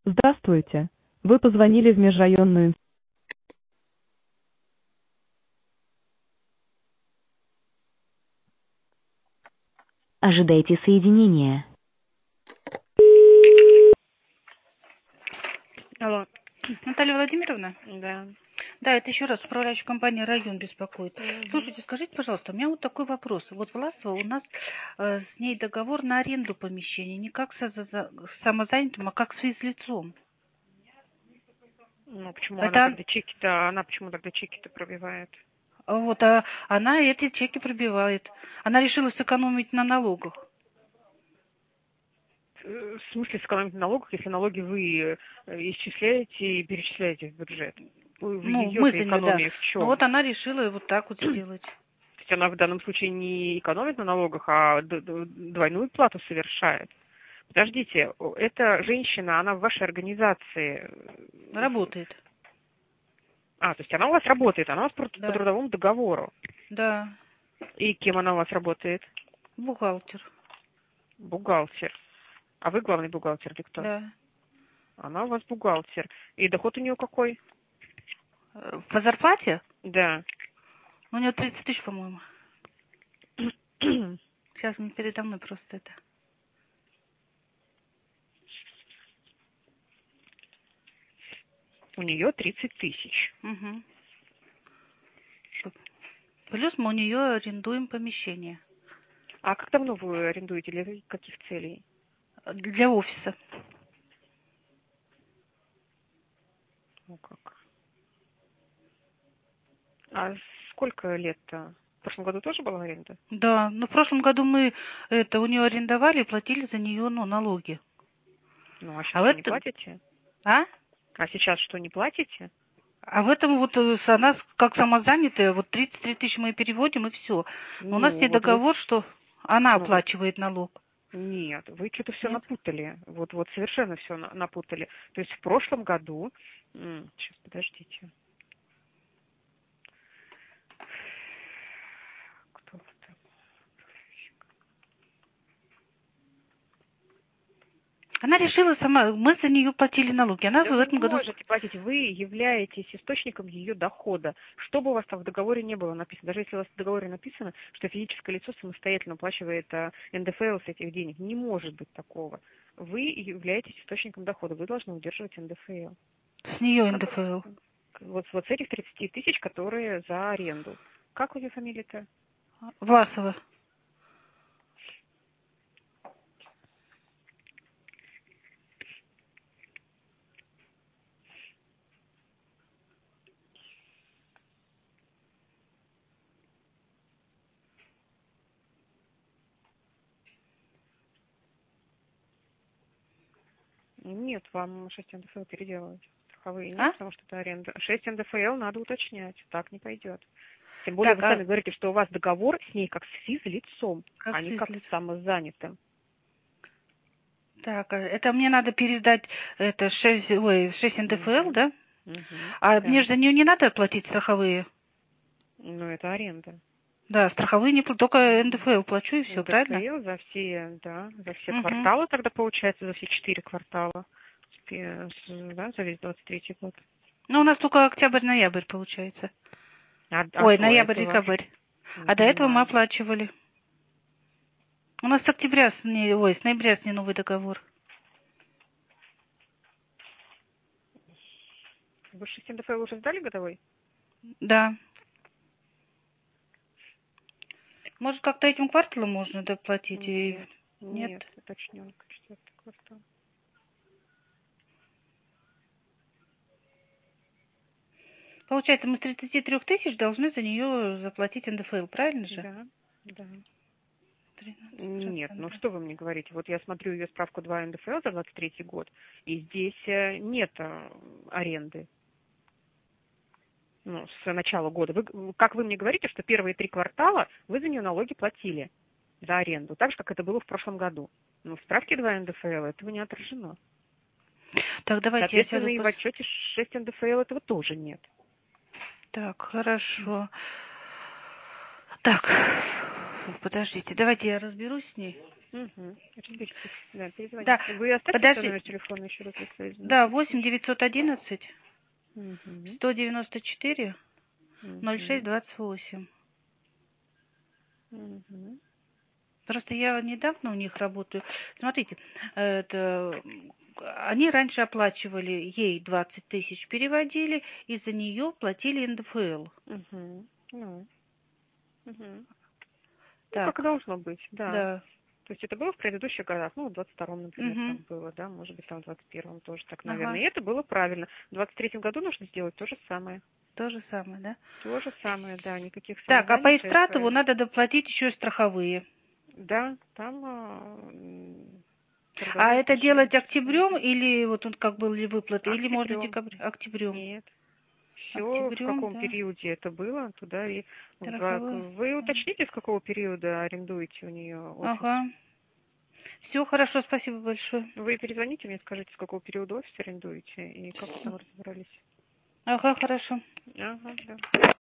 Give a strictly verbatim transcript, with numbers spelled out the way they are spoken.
Здравствуйте. Вы позвонили в межрайонную. Ожидайте соединения. Алло. Наталья Владимировна? Да. Да, это еще раз управляющая компания «Район» беспокоит. Мгм. Слушайте, скажите, пожалуйста, у меня вот такой вопрос. Вот Власова, у нас э, с ней договор на аренду помещения, не как со, за, за- с самозанятым, а как с физлицом. Ну, почему она Это тогда чеки-то, она почему тогда чеки-то пробивает? а вот а, она эти чеки пробивает. Она решила сэкономить на налогах. Э, В смысле сэкономить на налогах, если налоги вы э, исчисляете и перечисляете в бюджет? Вы- в Ну, мы Ее-то за нее, да. экономия в Ну чем? вот она решила вот так вот сделать. То есть она в данном случае не экономит на налогах, а д- д- двойную плату совершает. Подождите, о, эта женщина, она в вашей организации. э, Работает. А, то есть она у вас работает, она у вас просто по Да, трудовому договору. да. И кем она у вас работает? Бухгалтер. Бухгалтер. А вы главный бухгалтер или кто? Да. Она у вас бухгалтер. И доход у нее какой? Э, По зарплате? Да. У нее тридцать тысяч, по-моему. Сейчас мне передо мной просто это. У нее тридцать тысяч. Угу. Плюс мы у нее арендуем помещение А как давно вы арендуете? Для каких целей? для офиса. Ну как? А сколько лет-то? В прошлом году тоже была аренда? Да, но в прошлом году мы это у нее арендовали и платили за нее, ну, налоги. Ну, а сейчас А в что, не этом, платите? а? А сейчас что, не платите? А в этом вот э, с- она с- как самозанятая, вот тридцать три тысячи мы переводим и все. Но у нас с Ну, ней вот вы... договор, что она Ну, вот... оплачивает налог. Нет, вы что-то все Нет? напутали. Вот, вот совершенно все напутали. То есть в прошлом году... М, Сейчас, подождите. Кто это? Она решила сама, мы за нее платили налоги. Она в Да вы не этом году... можете платить, вы являетесь источником ее дохода. Что бы у вас там в договоре не было написано, даже если у вас в договоре написано, что физическое лицо самостоятельно уплачивает а, эн дэ эф эл с этих денег, не может быть такого. Вы являетесь источником дохода, вы должны удерживать эн дэ эф эл. С нее Как у вас? эн дэ эф эл. Вот, вот с этих тридцати тысяч, которые за аренду. Как у нее фамилия-то? Власова. Нет, вам шесть эн дэ эф эл переделывать. Страховые нет, А? потому что это аренда. шесть эн дэ эф эл надо уточнять, так не пойдет. Тем более Так, вы а сами говорите, что у вас договор с ней как с физлицом, как а не как сыслить? с самозанятым. Так, а это мне надо пересдать это шесть, ой, шесть эн дэ эф эл, Угу. да? Угу. А мне Да. же за нее не надо платить страховые. Ну, это аренда. Да, страховые не пла- только эн дэ эф эл плачу и все, правильно? эн дэ эф эл за все, да, за все Угу. кварталы тогда получается, за все четыре квартала, с пе- с- да, за весь двадцать третий год. Ну, у нас только октябрь-ноябрь получается. А, а Ой, до этого? ноябрь-декабрь. Не А до этого мы понимаю. оплачивали. У нас с октября, с ней, ой, с ноября с ней новый договор. Вы шесть эн дэ эф эл уже сдали годовой? Да. Может, как-то этим кварталом можно доплатить? И... Нет, Нет? нет, уточненка, четвертый квартал. Получается, мы с тридцати трёх тысяч должны за нее заплатить эн дэ эф эл, правильно же? Да, да. тринадцать Нет, ну процентов. что вы мне говорите? Вот я смотрю ее справку два эн дэ эф эл за двадцать третий год, и здесь э, нет э, аренды. Ну, с начала года. Вы, как вы мне говорите, что первые три квартала вы за нее налоги платили за аренду, так же, как это было в прошлом году. Но в справке два эн дэ эф эл этого не отражено. Так, давайте я Соответственно, сяду и в пос... отчете шесть эн дэ эф эл этого тоже нет. Так, хорошо. Так, Подождите, давайте я разберусь с ней. Угу. Разберитесь. Да, перезвоните. Да, Вы оставьте подожди. свой номер телефона еще раз. Если Да, восемь девятьсот одиннадцать угу. сто девяносто четыре ноль шесть Угу. двадцать восемь. Угу. Просто я недавно у них работаю. Смотрите, это, они раньше оплачивали ей двадцать тысяч, переводили, и за нее платили эн дэ эф эл. Угу. Ну. Угу. Ну, Так, как и должно быть, да. да. То есть это было в предыдущих годах, ну, в двадцать втором, например, Угу. там было, да, может быть, там в двадцать первом тоже так, наверное. Ага. И это было правильно. В двадцать третьем году нужно сделать то же самое. То же самое, да? То же самое, да, никаких Так, а по самозанятых. Истратову э, надо доплатить еще и страховые. Да, там а, м, А трудовые это отношения. делать октябрем или вот он как были выплаты, или можно Октябрем. декабрь? Октябрем. Нет. Все, в Октябрем, каком да. периоде это было, туда и... в- Страховые. Вы уточните, с какого периода арендуете у нее офис? Ага. Все хорошо, спасибо большое. Вы перезвоните мне, скажите, с какого периода офис арендуете и как вы там разобрались. Ага, хорошо. Ага, да.